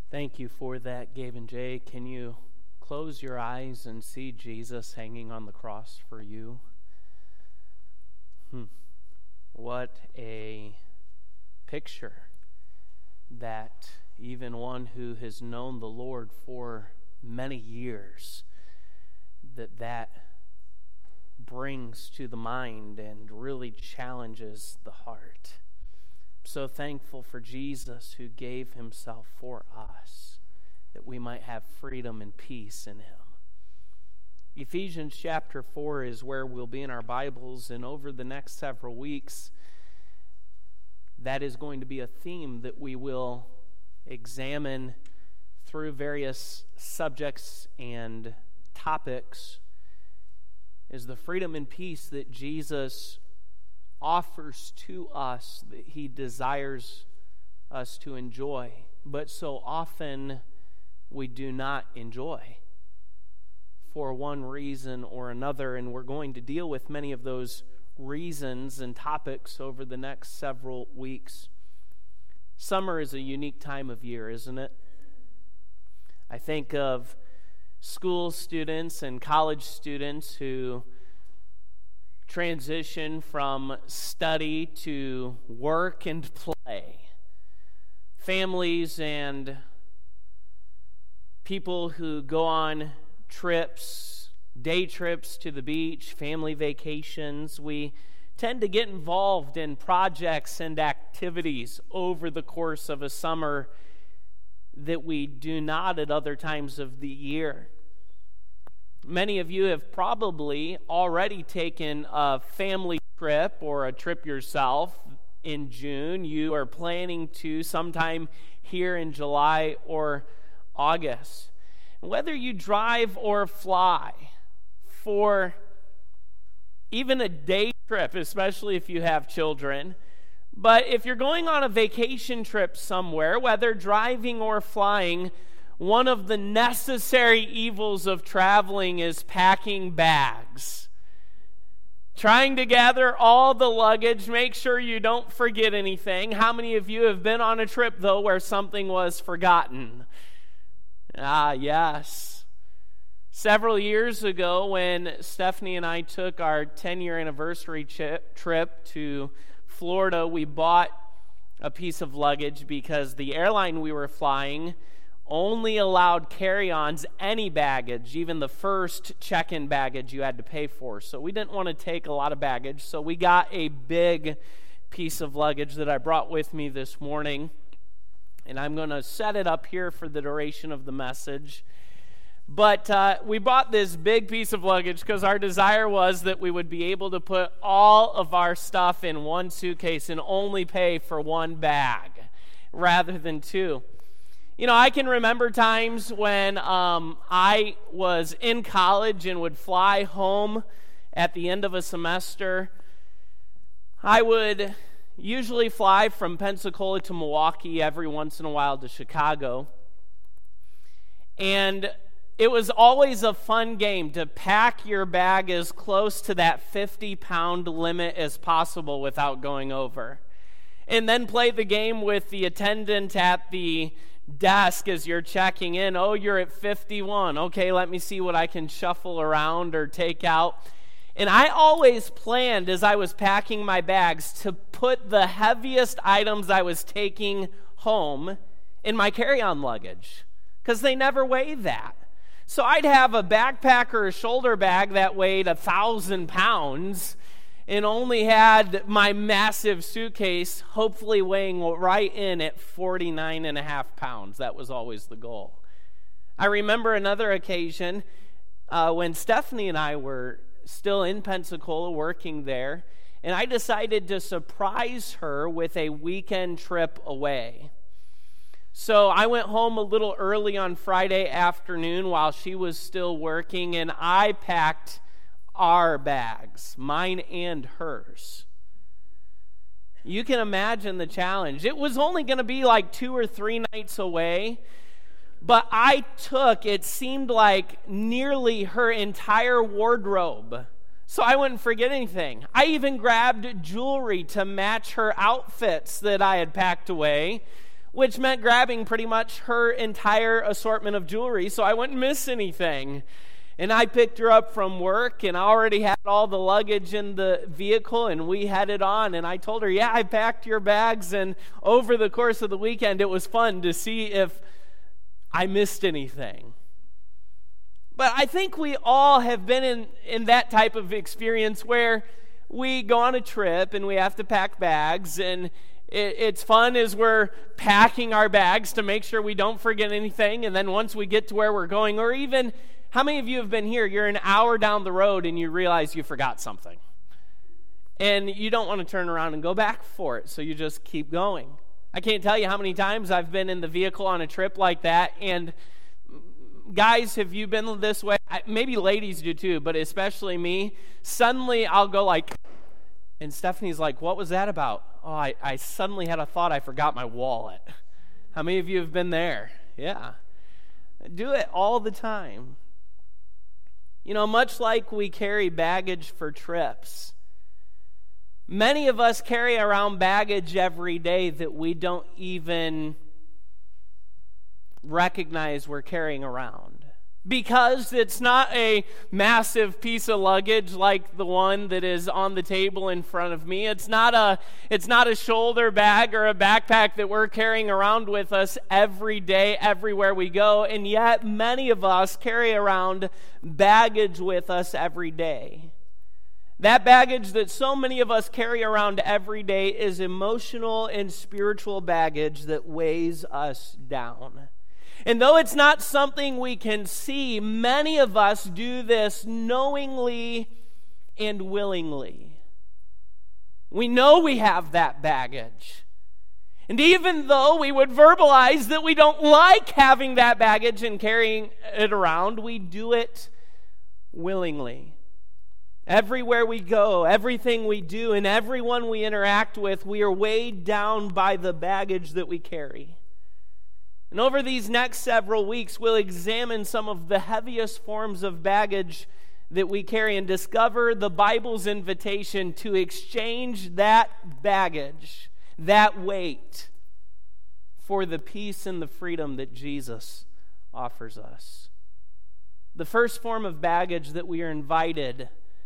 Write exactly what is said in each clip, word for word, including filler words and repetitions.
Thank you for that, Gabe and Jay. Can you close your eyes and see Jesus hanging on the cross for you? Hmm. What a picture that even one who has known the Lord for many years, that that brings to the mind and really challenges the heart. So thankful for Jesus who gave himself for us, that we might have freedom and peace in him. Ephesians chapter four is where we'll be in our Bibles, and over the next several weeks, that is going to be a theme that we will examine through various subjects and topics, is the freedom and peace that Jesus offers to us, that he desires us to enjoy, but so often we do not enjoy for one reason or another, and we're going to deal with many of those reasons and topics over the next several weeks. Summer is a unique time of year, isn't it? I think of school students and college students who transition from study to work and play. Families and people who go on trips, day trips to the beach, family vacations. We tend to get involved in projects and activities over the course of a summer that we do not at other times of the year. Many of you have probably already taken a family trip or a trip yourself in June. You are planning to sometime here in July or August. Whether you drive or fly for even a day trip, especially if you have children, but if you're going on a vacation trip somewhere, whether driving or flying, one of the necessary evils of traveling is packing bags. Trying to gather all the luggage, make sure you don't forget anything. How many of you have been on a trip, though, where something was forgotten? Ah, yes. Several years ago, when Stephanie and I took our ten-year anniversary chip, trip to Florida, we bought a piece of luggage because the airline we were flying only allowed carry-ons, any baggage, even the first check-in baggage you had to pay for. So we didn't want to take a lot of baggage, so we got a big piece of luggage that I brought with me this morning, and I'm going to set it up here for the duration of the message. But uh, we bought this big piece of luggage because our desire was that we would be able to put all of our stuff in one suitcase and only pay for one bag rather than two. You know, I can remember times when um, I was in college and would fly home at the end of a semester. I would usually fly from Pensacola to Milwaukee, every once in a while to Chicago. And it was always a fun game to pack your bag as close to that fifty-pound limit as possible without going over. And then play the game with the attendant at the desk as you're checking in. Oh, you're at fifty-one. Okay, let me see what I can shuffle around or take out. And I always planned as I was packing my bags to put the heaviest items I was taking home in my carry-on luggage because they never weigh that. So I'd have a backpack or a shoulder bag that weighed a thousand pounds and only had my massive suitcase hopefully weighing right in at forty-nine and a half pounds. That was always the goal. I remember another occasion uh, when Stephanie and I were still in Pensacola working there, and I decided to surprise her with a weekend trip away. So I went home a little early on Friday afternoon while she was still working, and I packed our bags, mine and hers. You can imagine the challenge. It was only going to be like two or three nights away, but I took, it seemed like, nearly her entire wardrobe, so I wouldn't forget anything. I even grabbed jewelry to match her outfits that I had packed away, which meant grabbing pretty much her entire assortment of jewelry so I wouldn't miss anything. And I picked her up from work, and I already had all the luggage in the vehicle, and we headed on. And I told her, yeah, I packed your bags, and over the course of the weekend, it was fun to see if I missed anything. But I think we all have been in, in that type of experience where we go on a trip, and we have to pack bags, and it, it's fun as we're packing our bags to make sure we don't forget anything. And then once we get to where we're going, or even... How many of you have been here, you're an hour down the road and you realize you forgot something? And you don't want to turn around and go back for it, so you just keep going. I can't tell you how many times I've been in the vehicle on a trip like that, and guys, have you been this way? Maybe ladies do too, but especially me. Suddenly I'll go like, and Stephanie's like, what was that about? Oh, I, I suddenly had a thought I forgot my wallet. How many of you have been there? Yeah. Do it all the time. You know, much like we carry baggage for trips, many of us carry around baggage every day that we don't even recognize we're carrying around. Because it's not a massive piece of luggage like the one that is on the table in front of me. It's not a it's not a shoulder bag or a backpack that we're carrying around with us every day, everywhere we go. And yet many of us carry around baggage with us every day. That baggage that so many of us carry around every day is emotional and spiritual baggage that weighs us down. And though it's not something we can see, many of us do this knowingly and willingly. We know we have that baggage. And even though we would verbalize that we don't like having that baggage and carrying it around, we do it willingly. Everywhere we go, everything we do, and everyone we interact with, we are weighed down by the baggage that we carry. And over these next several weeks, we'll examine some of the heaviest forms of baggage that we carry and discover the Bible's invitation to exchange that baggage, that weight, for the peace and the freedom that Jesus offers us. The first form of baggage that we are invited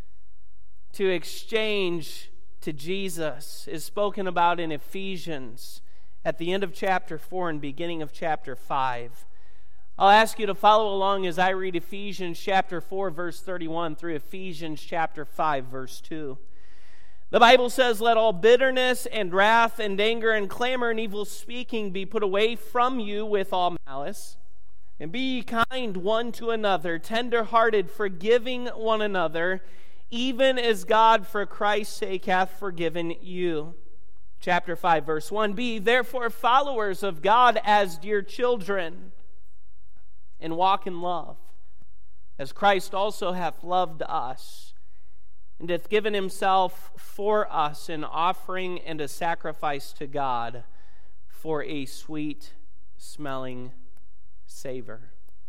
to exchange to Jesus is spoken about in Ephesians at the end of chapter four and beginning of chapter five. I'll ask you to follow along as I read Ephesians chapter four, verse thirty-one through Ephesians chapter five, verse two. The Bible says, "Let all bitterness and wrath and anger and clamor and evil speaking be put away from you with all malice. And be ye kind one to another, tender-hearted, forgiving one another, even as God for Christ's sake hath forgiven you." Chapter five, verse one, "Be therefore followers of God as dear children, and walk in love, as Christ also hath loved us, and hath given himself for us an offering and a sacrifice to God for a sweet-smelling savor."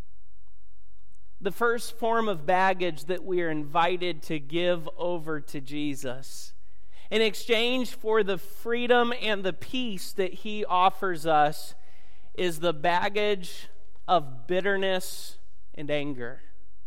The first form of baggage that we are invited to give over to Jesus in exchange for the freedom and the peace that he offers us is the baggage of bitterness and anger.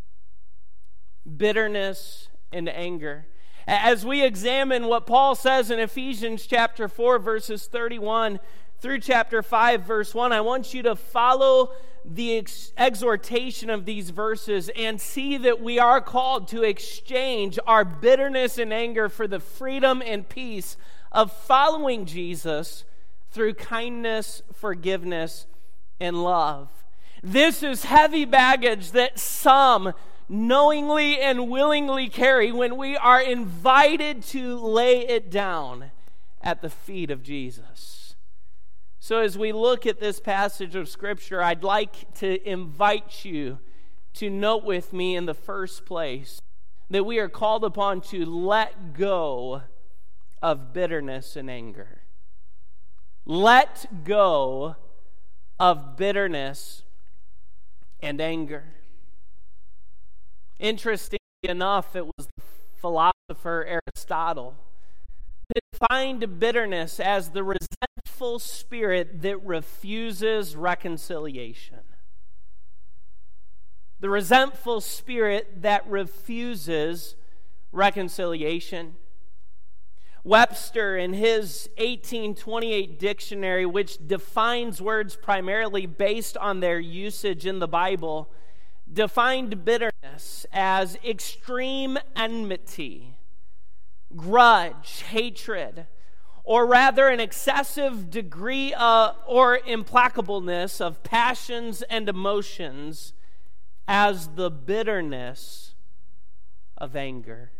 Bitterness and anger. As we examine what Paul says in Ephesians chapter four, verses thirty-one through chapter five, verse one, I want you to follow the ex- exhortation of these verses and see that we are called to exchange our bitterness and anger for the freedom and peace of following Jesus through kindness, forgiveness, and love. This is heavy baggage that some knowingly and willingly carry when we are invited to lay it down at the feet of Jesus. So as we look at this passage of Scripture, I'd like to invite you to note with me in the first place that we are called upon to let go of bitterness and anger. Let go of bitterness and anger. Interestingly enough, it was the philosopher Aristotle that defined bitterness as the resentful resentful spirit that refuses reconciliation. The resentful spirit that refuses reconciliation. Webster, in his eighteen twenty-eight dictionary, which defines words primarily based on their usage in the Bible, defined bitterness as extreme enmity, grudge, hatred, or rather an excessive degree of, or implacableness of passions and emotions as the bitterness of anger.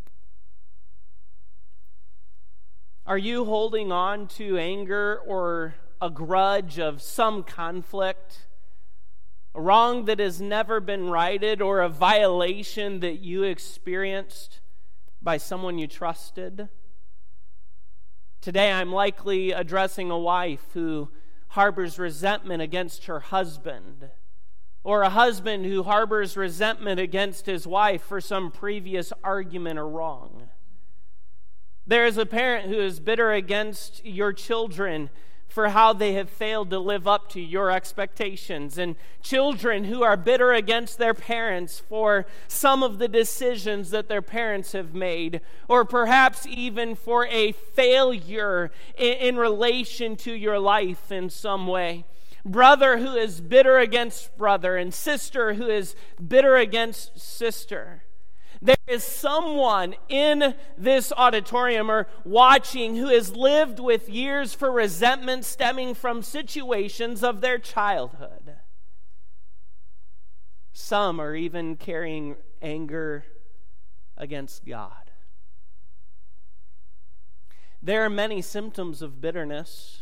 Are you holding on to anger or a grudge of some conflict, a wrong that has never been righted, or a violation that you experienced by someone you trusted? Today I'm likely addressing a wife who harbors resentment against her husband, or a husband who harbors resentment against his wife for some previous argument or wrong. There is a parent who is bitter against your children for how they have failed to live up to your expectations, and children who are bitter against their parents for some of the decisions that their parents have made, or perhaps even for a failure in, in relation to your life in some way. Brother who is bitter against brother, and sister who is bitter against sister. There is someone in this auditorium or watching who has lived with years for resentment stemming from situations of their childhood. Some are even carrying anger against God. There are many symptoms of bitterness.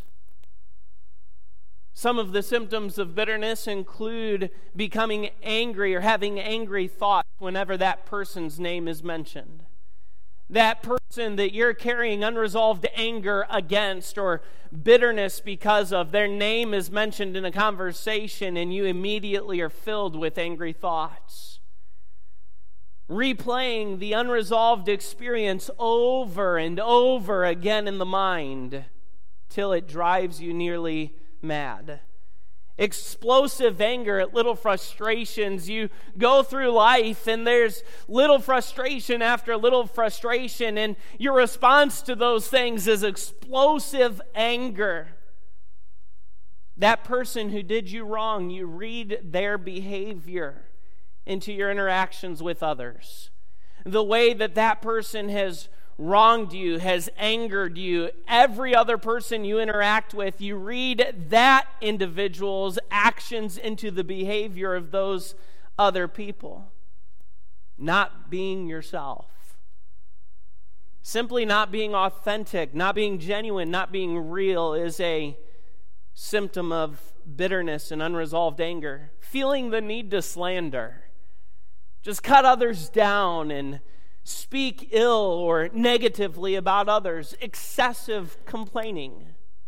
Some of the symptoms of bitterness include becoming angry or having angry thoughts whenever that person's name is mentioned. That person that you're carrying unresolved anger against or bitterness because of, their name is mentioned in a conversation and you immediately are filled with angry thoughts. Replaying the unresolved experience over and over again in the mind till it drives you nearly mad. Explosive anger at little frustrations. You go through life and there's little frustration after little frustration, and your response to those things is explosive anger. That person who did you wrong, you read their behavior into your interactions with others. The way that that person has wronged you, has angered you, every other person you interact with, you read that individual's actions into the behavior of those other people. Not being yourself. Simply not being authentic, not being genuine, not being real is a symptom of bitterness and unresolved anger. Feeling the need to slander. Just cut others down and speak ill or negatively about others. Excessive complaining.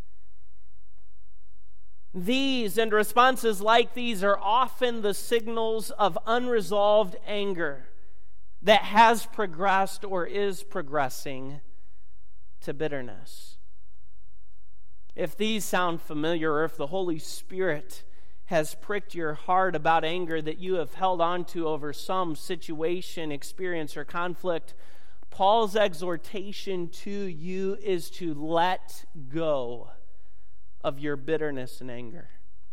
These and responses like these are often the signals of unresolved anger that has progressed or is progressing to bitterness. If these sound familiar, or if the Holy Spirit has pricked your heart about anger that you have held on to over some situation, experience, or conflict, Paul's exhortation to you is to let go of your bitterness and anger.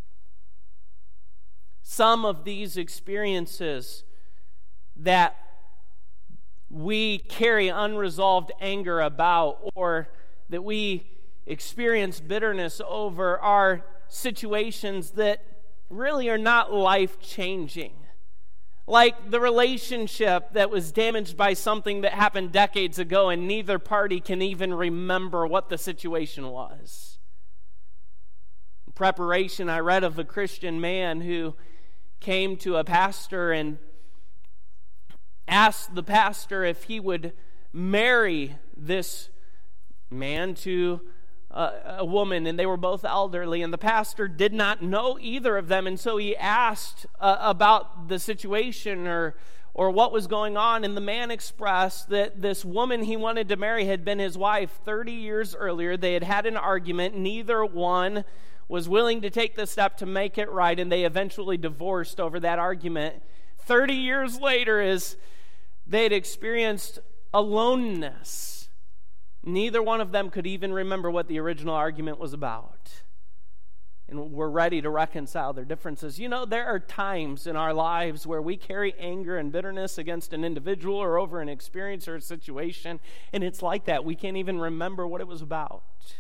Some of these experiences that we carry unresolved anger about, or that we experience bitterness over, are situations that really are not life-changing. Like the relationship that was damaged by something that happened decades ago and neither party can even remember what the situation was. In preparation, I read of a Christian man who came to a pastor and asked the pastor if he would marry this man to a woman, and they were both elderly, and the pastor did not know either of them, and so he asked uh, about the situation or or what was going on, and the man expressed that this woman he wanted to marry had been his wife thirty years earlier. They had had an argument. Neither one was willing to take the step to make it right, and they eventually divorced over that argument. thirty years later, as they had experienced aloneness, neither one of them could even remember what the original argument was about, and were ready to reconcile their differences. You know, there are times in our lives where we carry anger and bitterness against an individual or over an experience or a situation, and it's like that. We can't even remember what it was about.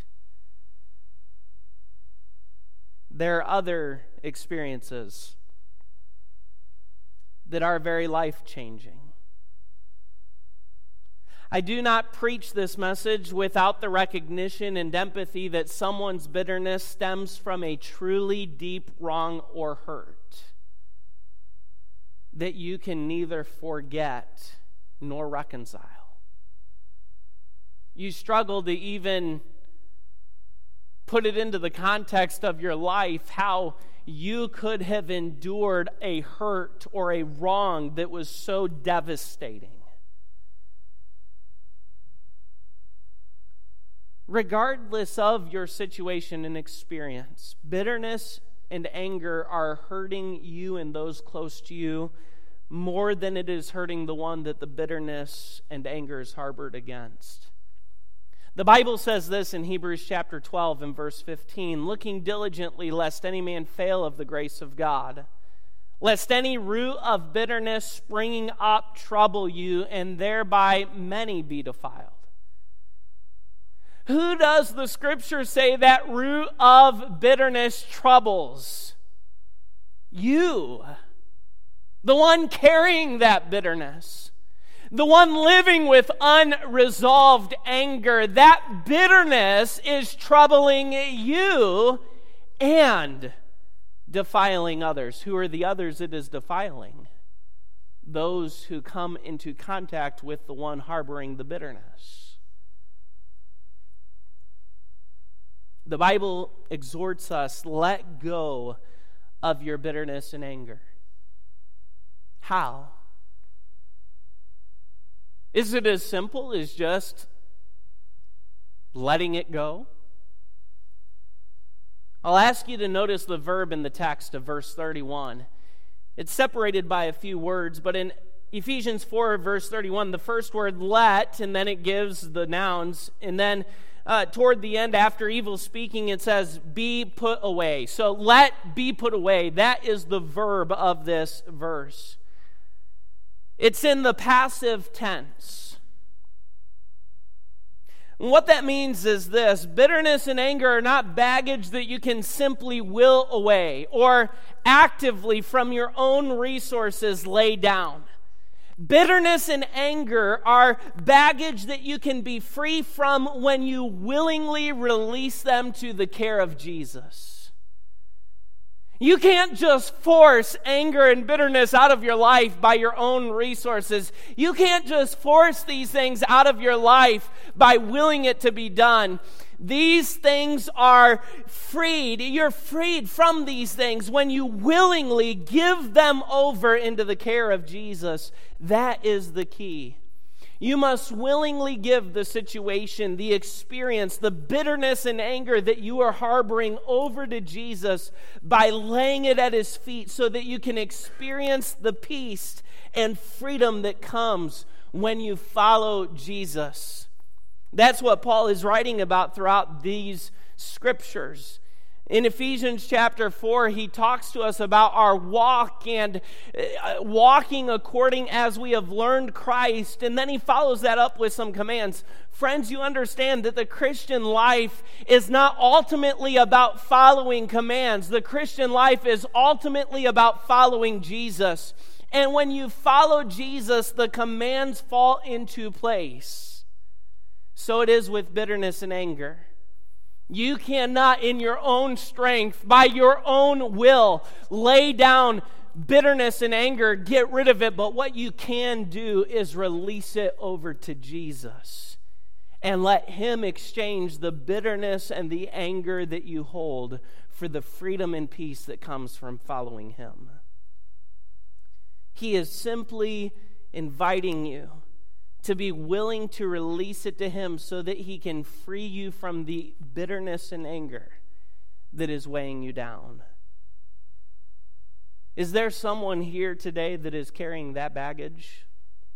There are other experiences that are very life-changing. I do not preach this message without the recognition and empathy that someone's bitterness stems from a truly deep wrong or hurt that you can neither forget nor reconcile. You struggle to even put it into the context of your life, how you could have endured a hurt or a wrong that was so devastating. Regardless of your situation and experience, bitterness and anger are hurting you and those close to you more than it is hurting the one that the bitterness and anger is harbored against. The Bible says this in Hebrews chapter twelve and verse fifteen, looking diligently lest any man fail of the grace of God, lest any root of bitterness springing up trouble you, and thereby many be defiled. Who does the Scripture say that root of bitterness troubles? You. The one carrying that bitterness. The one living with unresolved anger. That bitterness is troubling you and defiling others. Who are the others it is defiling? Those who come into contact with the one harboring the bitterness. The Bible exhorts us, let go of your bitterness and anger. How? Is it as simple as just letting it go? I'll ask you to notice the verb in the text of verse thirty-one. It's separated by a few words, but in Ephesians four, verse thirty-one, the first word, let, and then it gives the nouns, and then Uh, toward the end, after evil speaking, it says, be put away. So let be put away. That is the verb of this verse. It's in the passive tense. And what that means is this: bitterness and anger are not baggage that you can simply will away or actively from your own resources lay down. Bitterness and anger are baggage that you can be free from when you willingly release them to the care of Jesus. You can't just force anger and bitterness out of your life by your own resources. You can't just force these things out of your life by willing it to be done. These things are freed. You're freed from these things when you willingly give them over into the care of Jesus. That is the key. You must willingly give the situation, the experience, the bitterness and anger that you are harboring over to Jesus by laying it at His feet so that you can experience the peace and freedom that comes when you follow Jesus. That's what Paul is writing about throughout these scriptures. In Ephesians chapter four, he talks to us about our walk and uh, walking according as we have learned Christ. And then he follows that up with some commands. Friends, you understand that the Christian life is not ultimately about following commands. The Christian life is ultimately about following Jesus. And when you follow Jesus, the commands fall into place. So it is with bitterness and anger. You cannot in your own strength, by your own will, lay down bitterness and anger, get rid of it. But what you can do is release it over to Jesus and let Him exchange the bitterness and the anger that you hold for the freedom and peace that comes from following Him. He is simply inviting you to be willing to release it to Him so that He can free you from the bitterness and anger that is weighing you down. Is there someone here today that is carrying that baggage?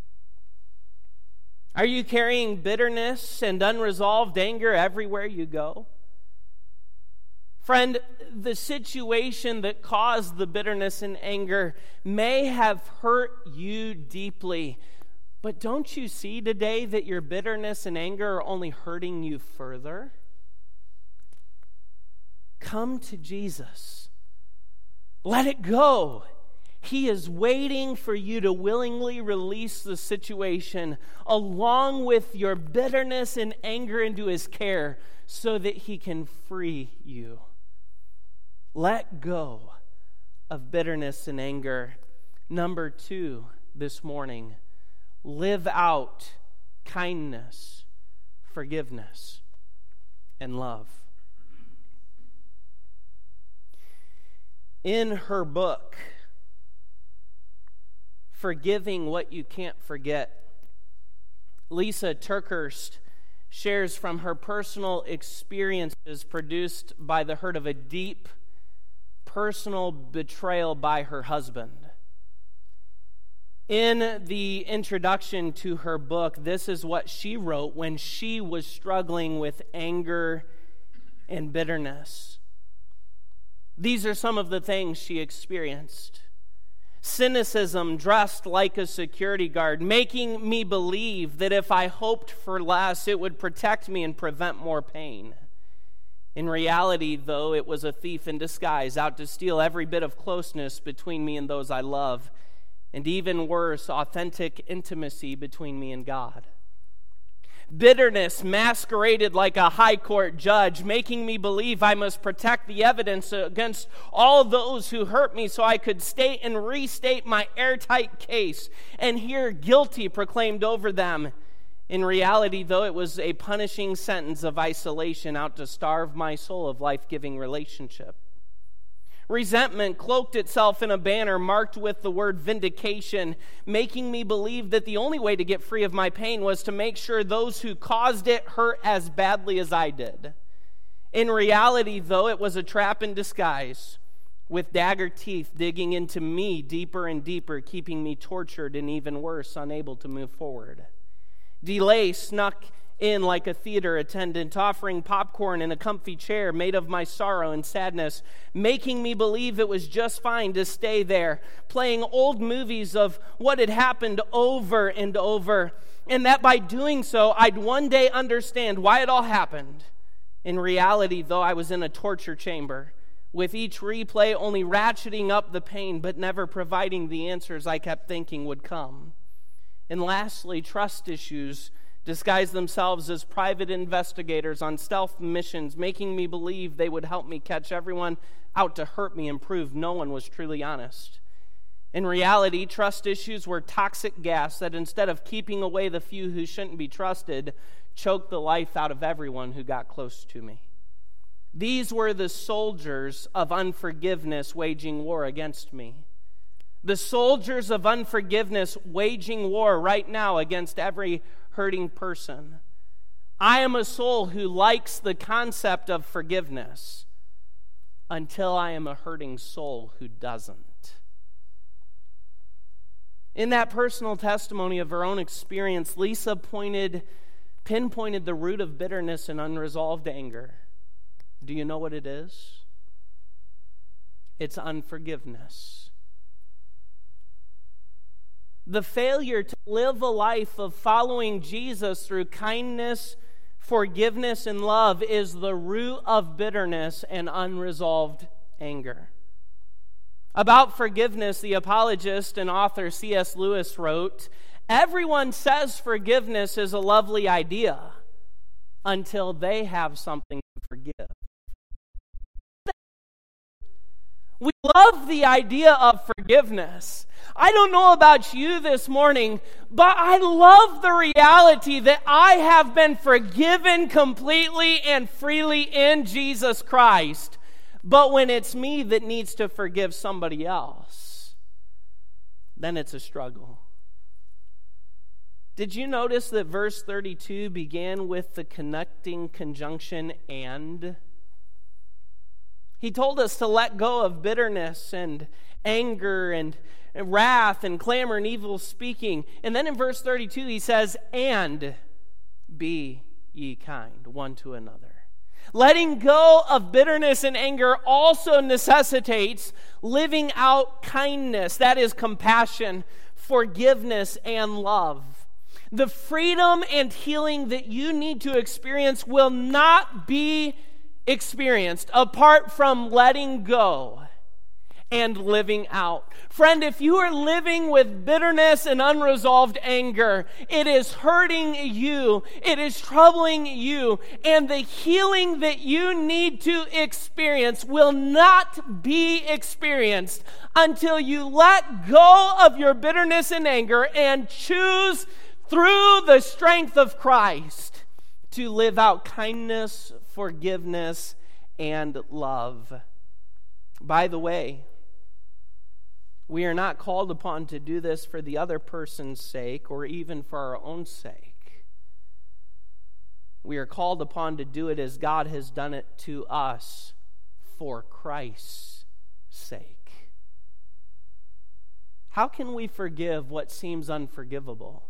Are you carrying bitterness and unresolved anger everywhere you go? Friend, the situation that caused the bitterness and anger may have hurt you deeply, but don't you see today that your bitterness and anger are only hurting you further? Come to Jesus. Let it go. He is waiting for you to willingly release the situation along with your bitterness and anger into His care so that He can free you. Let go of bitterness and anger. Number two this morning, live out kindness, forgiveness, and love. In her book, Forgiving What You Can't Forget, Lisa TerKeurst shares from her personal experiences produced by the hurt of a deep personal betrayal by her husband. In the introduction to her book, this is what she wrote when she was struggling with anger and bitterness. These are some of the things she experienced. Cynicism dressed like a security guard, making me believe that if I hoped for less, it would protect me and prevent more pain. In reality, though, it was a thief in disguise, out to steal every bit of closeness between me and those I love, and even worse, authentic intimacy between me and God. Bitterness masqueraded like a high court judge, making me believe I must protect the evidence against all those who hurt me so I could state and restate my airtight case and hear guilty proclaimed over them. In reality, though, it was a punishing sentence of isolation out to starve my soul of life-giving relationship. Resentment cloaked itself in a banner marked with the word vindication, making me believe that the only way to get free of my pain was to make sure those who caused it hurt as badly as I did. In reality, though, it was a trap in disguise, with dagger teeth digging into me deeper and deeper, keeping me tortured and even worse, unable to move forward. Delay snuck in like a theater attendant, offering popcorn in a comfy chair made of my sorrow and sadness, making me believe it was just fine to stay there, playing old movies of what had happened over and over, and that by doing so, I'd one day understand why it all happened. In reality, though, I was in a torture chamber, with each replay only ratcheting up the pain, but never providing the answers I kept thinking would come. And lastly, trust issues disguise themselves as private investigators on stealth missions, making me believe they would help me catch everyone out to hurt me and prove no one was truly honest. In reality, trust issues were toxic gas that instead of keeping away the few who shouldn't be trusted, choked the life out of everyone who got close to me. These were the soldiers of unforgiveness waging war against me. The soldiers of unforgiveness waging war right now against every hurting person. I am a soul who likes the concept of forgiveness until I am a hurting soul who doesn't. In that personal testimony of her own experience, Lisa pointed, pinpointed the root of bitterness and unresolved anger. Do you know what it is? It's unforgiveness. The failure to live a life of following Jesus through kindness, forgiveness, and love is the root of bitterness and unresolved anger. About forgiveness, the apologist and author C S Lewis wrote, "Everyone says forgiveness is a lovely idea until they have something to forgive." We love the idea of forgiveness. I don't know about you this morning, but I love the reality that I have been forgiven completely and freely in Jesus Christ. But when it's me that needs to forgive somebody else, then it's a struggle. Did you notice that verse thirty-two began with the connecting conjunction and? He told us to let go of bitterness and anger and, and wrath and clamor and evil speaking. And then in verse thirty-two he says, and be ye kind one to another. Letting go of bitterness and anger also necessitates living out kindness, that is compassion, forgiveness, and love. The freedom and healing that you need to experience will not be experienced apart from letting go and living out. Friend, if you are living with bitterness and unresolved anger, it is hurting you, it is troubling you, and the healing that you need to experience will not be experienced until you let go of your bitterness and anger and choose through the strength of Christ to live out kindness, forgiveness, and love. By the way, we are not called upon to do this for the other person's sake or even for our own sake. We are called upon to do it as God has done it to us for Christ's sake. How can we forgive what seems unforgivable?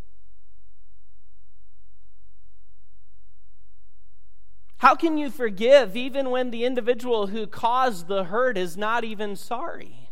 How can you forgive even when the individual who caused the hurt is not even sorry?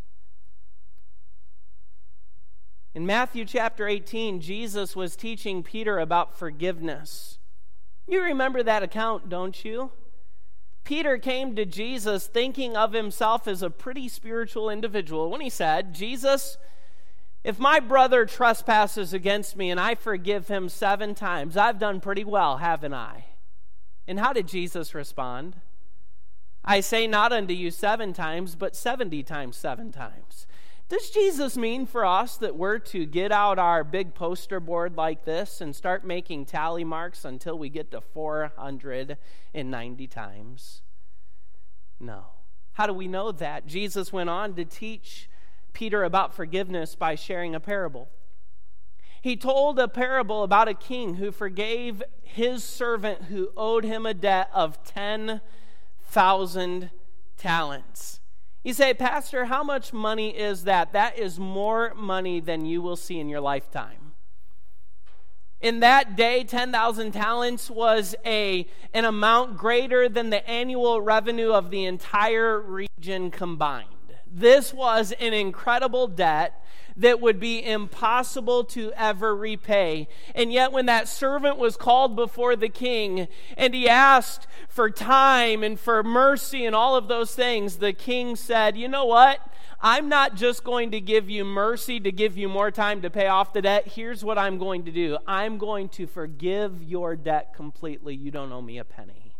In Matthew chapter eighteen, Jesus was teaching Peter about forgiveness. You remember that account, don't you? Peter came to Jesus thinking of himself as a pretty spiritual individual when he said, Jesus, if my brother trespasses against me and I forgive him seven times, I've done pretty well, haven't I? And how did Jesus respond? I say not unto you seven times, but seventy times seven times. Does Jesus mean for us that we're to get out our big poster board like this and start making tally marks until we get to four hundred ninety times? No. How do we know that? Jesus went on to teach Peter about forgiveness by sharing a parable. He told a parable about a king who forgave his servant who owed him a debt of ten thousand talents. You say, Pastor, how much money is that? That is more money than you will see in your lifetime. In that day, ten thousand talents was a, an amount greater than the annual revenue of the entire region combined. This was an incredible debt that would be impossible to ever repay. And yet when that servant was called before the king and he asked for time and for mercy and all of those things, the king said, you know what? I'm not just going to give you mercy to give you more time to pay off the debt. Here's what I'm going to do. I'm going to forgive your debt completely. You don't owe me a penny.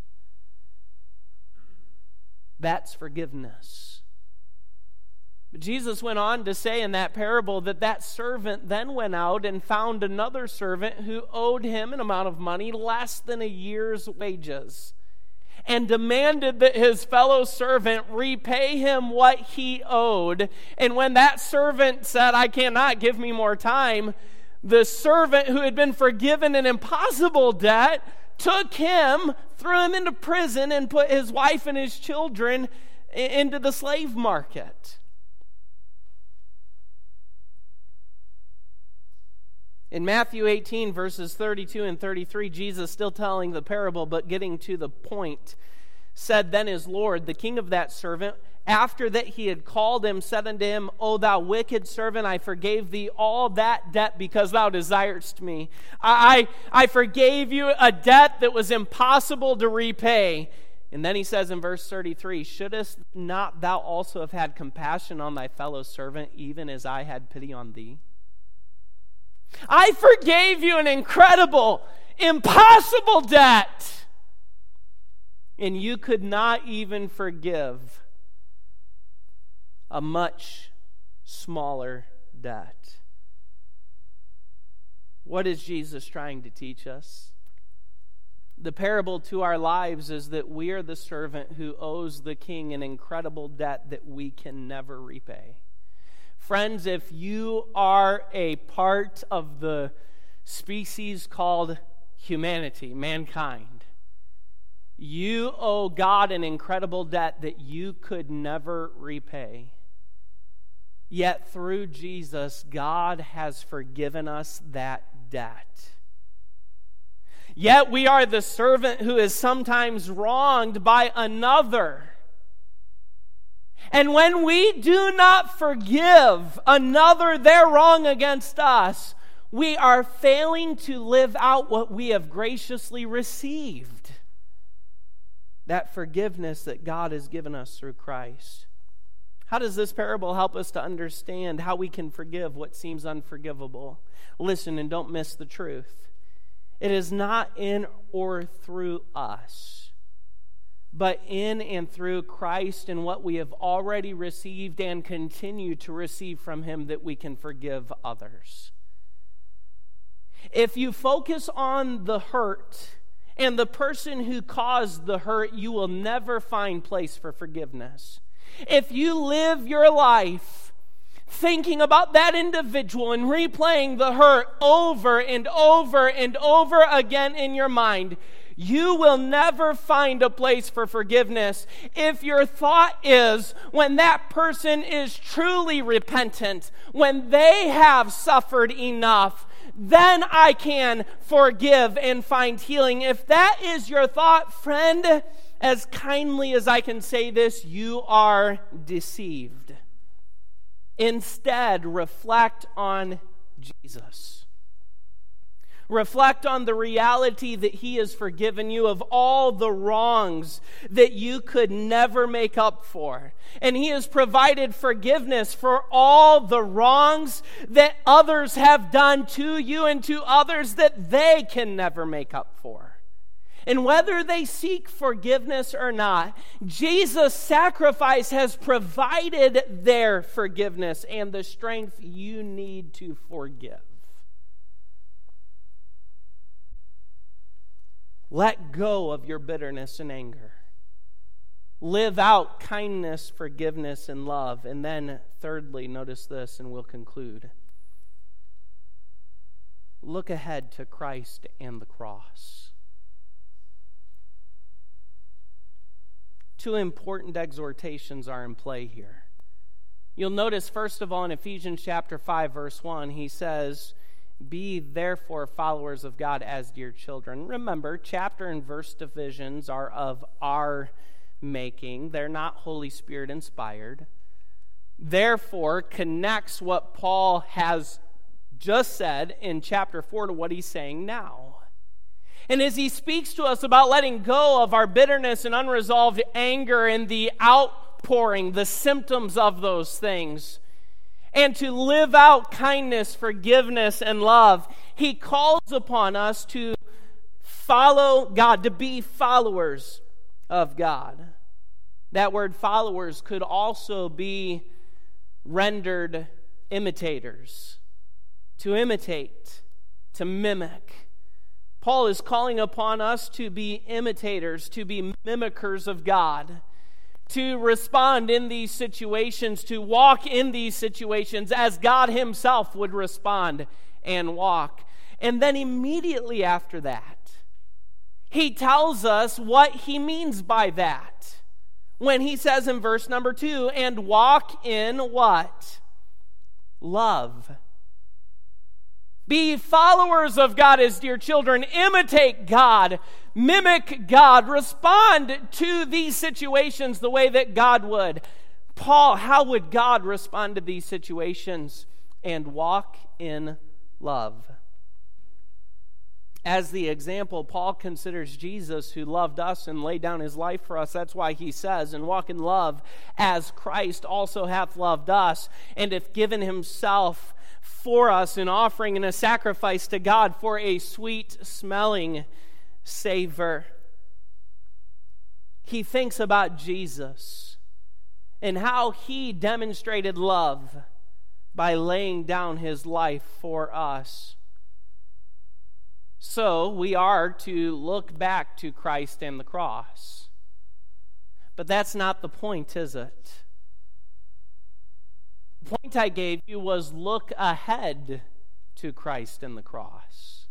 That's forgiveness. But Jesus went on to say in that parable that that servant then went out and found another servant who owed him an amount of money less than a year's wages and demanded that his fellow servant repay him what he owed. And when that servant said, I cannot, give me more time, the servant who had been forgiven an impossible debt took him, threw him into prison, and put his wife and his children into the slave market. In Matthew eighteen, verses thirty-two and thirty-three, Jesus, still telling the parable, but getting to the point, said, Then his Lord, the king of that servant, after that he had called him, said unto him, O thou wicked servant, I forgave thee all that debt because thou desiredst me. I, I, I forgave you a debt that was impossible to repay. And then he says in verse thirty-three, Shouldest not thou also have had compassion on thy fellow servant, even as I had pity on thee? I forgave you an incredible, impossible debt, and you could not even forgive a much smaller debt. What is Jesus trying to teach us? The parable to our lives is that we are the servant who owes the king an incredible debt that we can never repay. Friends, if you are a part of the species called humanity, mankind, you owe God an incredible debt that you could never repay. Yet through Jesus, God has forgiven us that debt. Yet we are the servant who is sometimes wronged by another. And when we do not forgive another their wrong against us, we are failing to live out what we have graciously received. That forgiveness that God has given us through Christ. How does this parable help us to understand how we can forgive what seems unforgivable? Listen and don't miss the truth. It is not in or through us, but in and through Christ and what we have already received and continue to receive from Him that we can forgive others. If you focus on the hurt and the person who caused the hurt, you will never find place for forgiveness. If you live your life thinking about that individual and replaying the hurt over and over and over again in your mind, you will never find a place for forgiveness. If your thought is, when that person is truly repentant, when they have suffered enough, then I can forgive and find healing. If that is your thought, friend, as kindly as I can say this, you are deceived. Instead, reflect on Jesus. Reflect on the reality that He has forgiven you of all the wrongs that you could never make up for. And He has provided forgiveness for all the wrongs that others have done to you and to others that they can never make up for. And whether they seek forgiveness or not, Jesus' sacrifice has provided their forgiveness and the strength you need to forgive. Let go of your bitterness and anger. Live out kindness, forgiveness, and love. And then, thirdly, notice this, and we'll conclude. Look ahead to Christ and the cross. Two important exhortations are in play here. You'll notice, first of all, in Ephesians chapter five, verse one, he says, "Be therefore followers of God as dear children." Remember, chapter and verse divisions are of our making. They're not Holy Spirit inspired. Therefore, connects what Paul has just said in chapter four to what he's saying now. And as he speaks to us about letting go of our bitterness and unresolved anger and the outpouring, the symptoms of those things, and to live out kindness, forgiveness, and love, he calls upon us to follow God, to be followers of God. That word followers could also be rendered imitators. To imitate, to mimic. Paul is calling upon us to be imitators, to be mimickers of God, to respond in these situations, to walk in these situations as God Himself would respond and walk. And then immediately after that, he tells us what he means by that. When he says in verse number two, and walk in what? Love. Be followers of God as dear children. Imitate God. Mimic God. Respond to these situations the way that God would. Paul, how would God respond to these situations? And walk in love. As the example, Paul considers Jesus who loved us and laid down His life for us. That's why he says, and walk in love as Christ also hath loved us, and hath given Himself for us, an offering and a sacrifice to God for a sweet-smelling savor. He thinks about Jesus and how He demonstrated love by laying down His life for us. So we are to look back to Christ and the cross. But that's not the point, is it? The point I gave you was look ahead to Christ and the cross.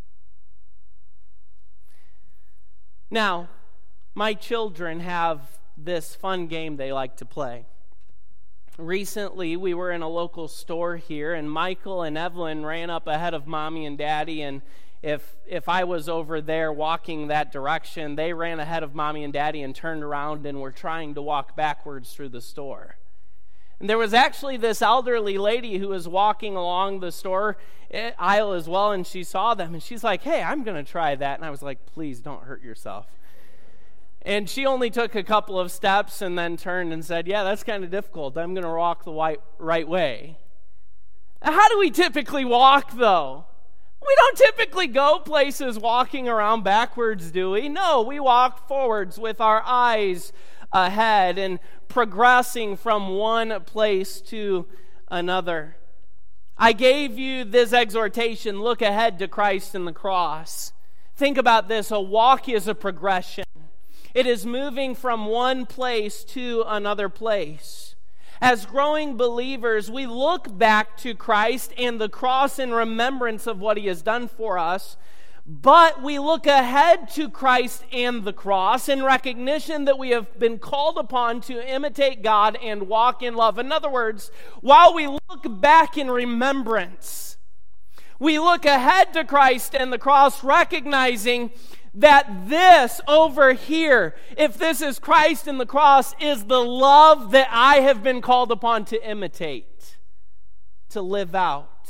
Now, my children have this fun game they like to play. Recently, we were in a local store here, and Michael and Evelyn ran up ahead of Mommy and Daddy, and if if I was over there walking that direction, they ran ahead of Mommy and Daddy and turned around and were trying to walk backwards through the store. And there was actually this elderly lady who was walking along the store aisle as well, and she saw them, and she's like, "Hey, I'm going to try that." And I was like, "Please don't hurt yourself." And she only took a couple of steps and then turned and said, "Yeah, that's kind of difficult. I'm going to walk the right, right way." How do we typically walk, though? We don't typically go places walking around backwards, do we? No, we walk forwards with our eyes ahead and progressing from one place to another. I gave you this exhortation, look ahead to Christ and the cross. Think about this, a walk is a progression. It is moving from one place to another place. As growing believers, we look back to Christ and the cross in remembrance of what He has done for us, but we look ahead to Christ and the cross in recognition that we have been called upon to imitate God and walk in love. In other words, while we look back in remembrance, we look ahead to Christ and the cross, recognizing that this over here, if this is Christ and the cross, is the love that I have been called upon to imitate, to live out.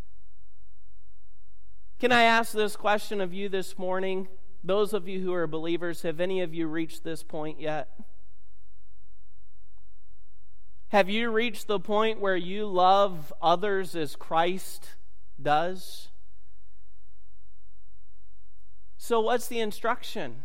Can I ask this question of you this morning? Those of you who are believers, have any of you reached this point yet? Have you reached the point where you love others as Christ does? So what's the instruction?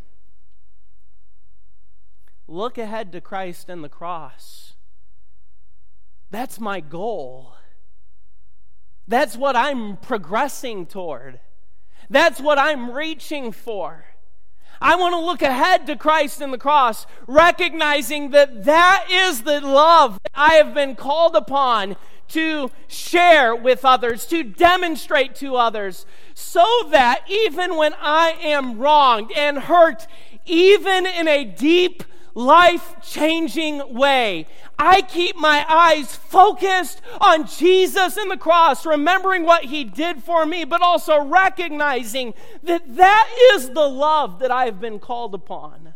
Look ahead to Christ and the cross. That's my goal. That's what I'm progressing toward. That's what I'm reaching for. I want to look ahead to Christ and the cross, recognizing that that is the love that I have been called upon to share with others, to demonstrate to others, so that even when I am wronged and hurt, even in a deep, life-changing way, I keep my eyes focused on Jesus and the cross, remembering what He did for me, but also recognizing that that is the love that I have been called upon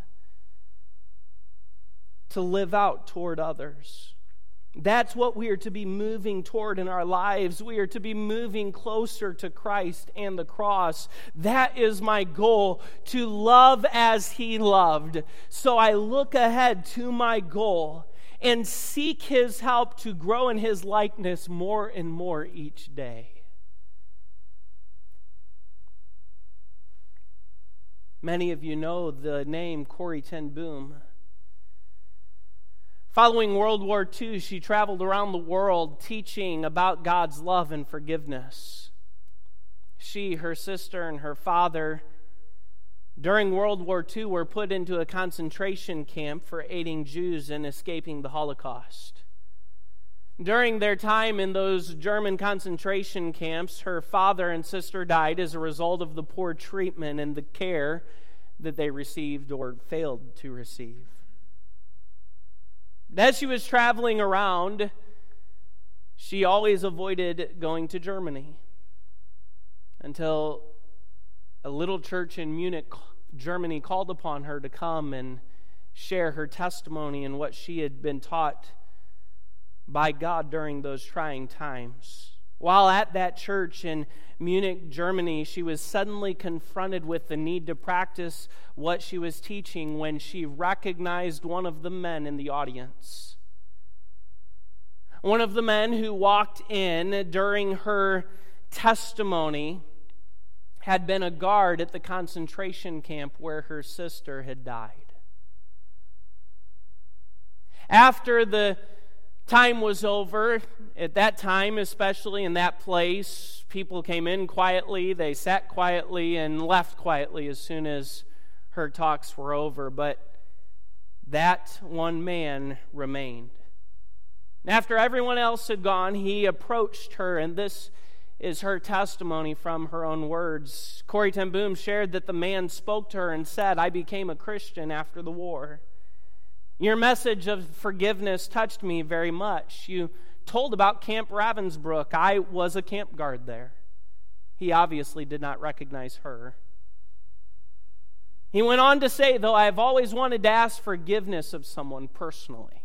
to live out toward others. That's what we are to be moving toward in our lives. We are to be moving closer to Christ and the cross. That is my goal, to love as He loved. So I look ahead to my goal and seek His help to grow in His likeness more and more each day. Many of you know the name Corrie ten Boom. Following World War Two, she traveled around the world teaching about God's love and forgiveness. She, her sister, and her father, during World War Two, were put into a concentration camp for aiding Jews in escaping the Holocaust. During their time in those German concentration camps, her father and sister died as a result of the poor treatment and the care that they received or failed to receive. As she was traveling around, she always avoided going to Germany until a little church in Munich, Germany, called upon her to come and share her testimony and what she had been taught by God during those trying times. While at that church in Munich, Germany, she was suddenly confronted with the need to practice what she was teaching when she recognized one of the men in the audience. One of the men who walked in during her testimony had been a guard at the concentration camp where her sister had died. After the time was over, at that time, especially in that place, people came in quietly, they sat quietly, and left quietly as soon as her talks were over. But that one man remained. After everyone else had gone, he approached her, and this is her testimony from her own words. Corrie ten Boom shared that the man spoke to her and said, "I became a Christian after the war. Your message of forgiveness touched me very much. You told about Camp Ravensbrück. I was a camp guard there." He obviously did not recognize her. He went on to say, "Though I have always wanted to ask forgiveness of someone personally.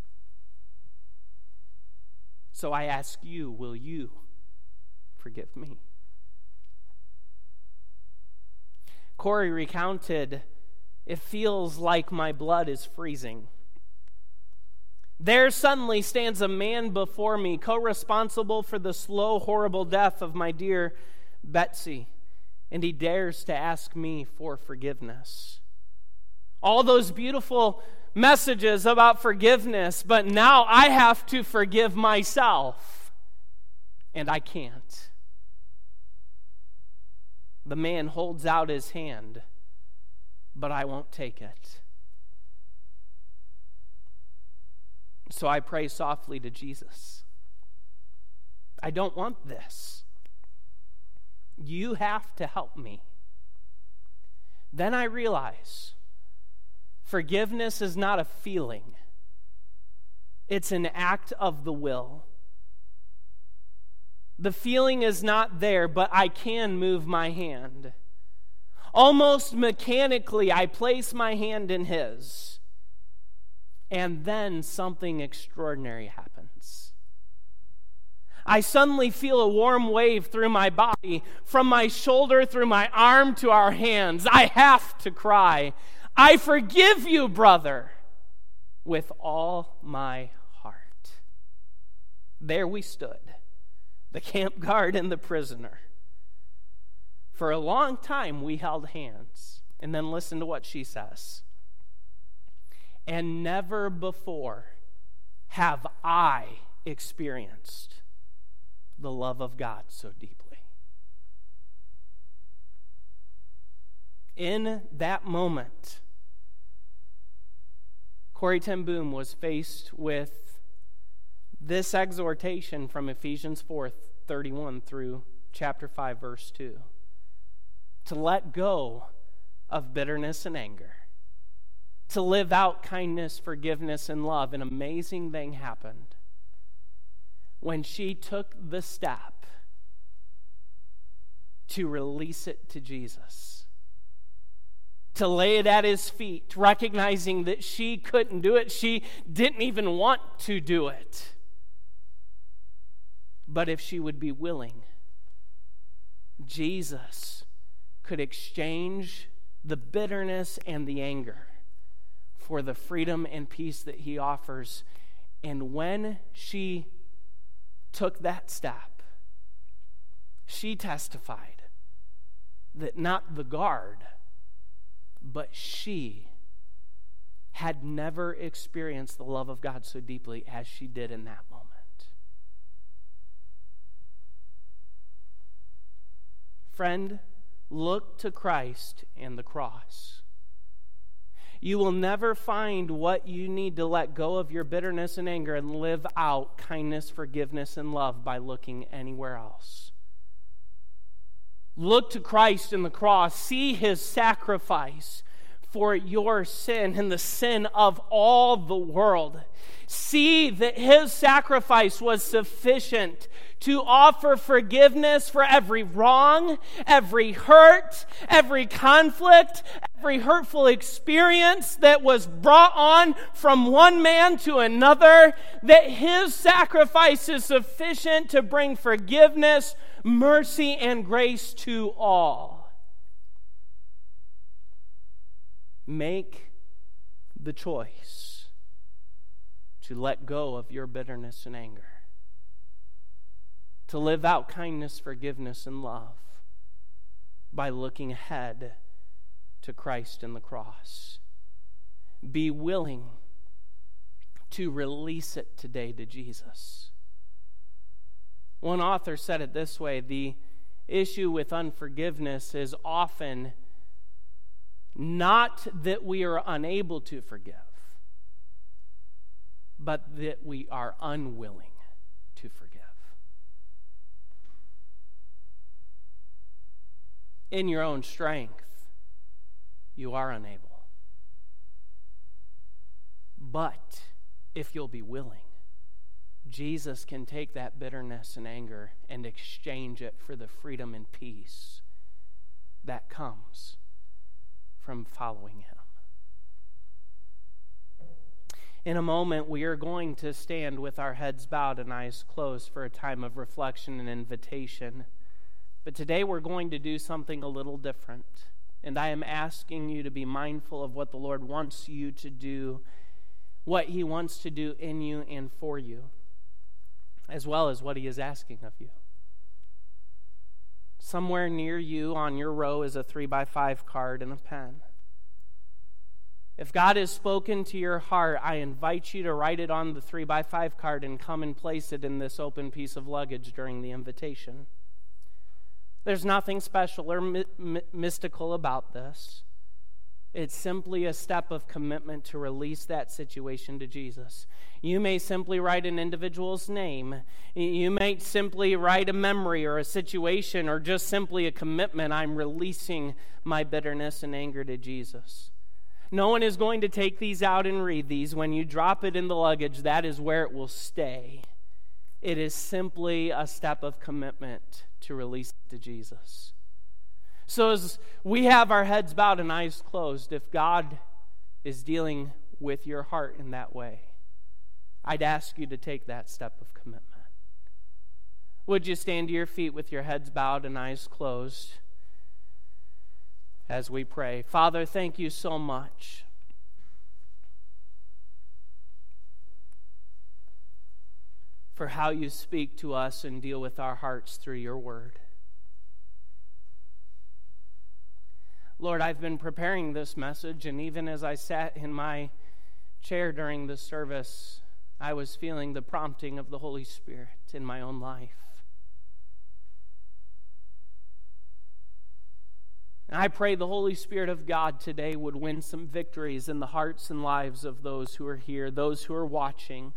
So I ask you, will you forgive me?" Corrie recounted, "It feels like my blood is freezing. There suddenly stands a man before me, co-responsible for the slow, horrible death of my dear Betsy, and he dares to ask me for forgiveness." All those beautiful messages about forgiveness, but now I have to forgive myself, and I can't. The man holds out his hand, but I won't take it. So I pray softly to Jesus. I don't want this. You have to help me. Then I realize forgiveness is not a feeling. It's an act of the will. The feeling is not there, but I can move my hand. Almost mechanically, I place my hand in his. And then something extraordinary happens. I suddenly feel a warm wave through my body, from my shoulder through my arm to our hands. I have to cry, "I forgive you, brother," with all my heart. There we stood, the camp guard and the prisoner. For a long time we held hands. And then listen to what she says. "And never before have I experienced the love of God so deeply." In that moment, Corrie ten Boom was faced with this exhortation from Ephesians four thirty-one through chapter five, verse two. To let go of bitterness and anger. To live out kindness, forgiveness, and love. An amazing thing happened when she took the step to release it to Jesus. To lay it at his feet, recognizing that she couldn't do it. She didn't even want to do it. But if she would be willing, Jesus could exchange the bitterness and the anger for the freedom and peace that he offers. And when she took that step, she testified that not the guard, but she had never experienced the love of God so deeply as she did in that moment. Friend, look to Christ and the cross. You will never find what you need to let go of your bitterness and anger and live out kindness, forgiveness, and love by looking anywhere else. Look to Christ and the cross. See his sacrifice for your sin and the sin of all the world. See that his sacrifice was sufficient to offer forgiveness for every wrong, every hurt, every conflict, every hurtful experience that was brought on from one man to another, that his sacrifice is sufficient to bring forgiveness, mercy, and grace to all. Make the choice to let go of your bitterness and anger, to live out kindness, forgiveness, and love by looking ahead to Christ and the cross. Be willing to release it today to Jesus. One author said it this way: the issue with unforgiveness is often not that we are unable to forgive, but that we are unwilling to forgive. In your own strength, you are unable. But if you'll be willing, Jesus can take that bitterness and anger and exchange it for the freedom and peace that comes from following him. In a moment, we are going to stand with our heads bowed and eyes closed for a time of reflection and invitation. But today we're going to do something a little different. And I am asking you to be mindful of what the Lord wants you to do, what he wants to do in you and for you, as well as what he is asking of you. Somewhere near you on your row is a three by five card and a pen. If God has spoken to your heart, I invite you to write it on the three by five card and come and place it in this open piece of luggage during the invitation. There's nothing special or my- my- mystical about this. It's simply a step of commitment to release that situation to Jesus. You may simply write an individual's name. You may simply write a memory or a situation or just simply a commitment. I'm releasing my bitterness and anger to Jesus. No one is going to take these out and read these. When you drop it in the luggage, that is where it will stay. It is simply a step of commitment to release it to Jesus. So as we have our heads bowed and eyes closed, if God is dealing with your heart in that way, I'd ask you to take that step of commitment. Would you stand to your feet with your heads bowed and eyes closed as we pray? Father, thank you so much for how you speak to us and deal with our hearts through your word. Lord, I've been preparing this message, and even as I sat in my chair during the service, I was feeling the prompting of the Holy Spirit in my own life. And I pray the Holy Spirit of God today would win some victories in the hearts and lives of those who are here, those who are watching.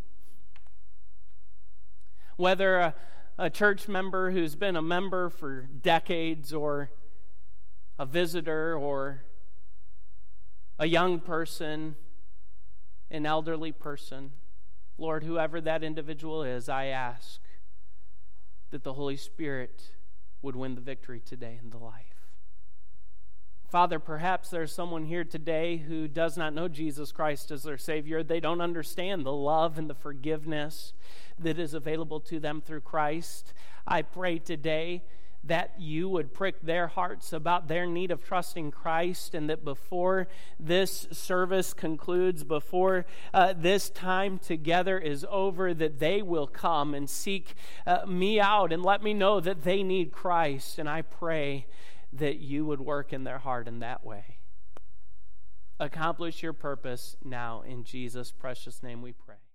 Whether a, a church member who's been a member for decades, or a visitor, or a young person, an elderly person, Lord, whoever that individual is, I ask that the Holy Spirit would win the victory today in the life. Father, perhaps there's someone here today who does not know Jesus Christ as their Savior. They don't understand the love and the forgiveness that is available to them through Christ. I pray today that you would prick their hearts about their need of trusting Christ, and that before this service concludes, before uh, this time together is over, that they will come and seek uh, me out and let me know that they need Christ. And I pray that you would work in their heart in that way. Accomplish your purpose now. In Jesus' precious name we pray.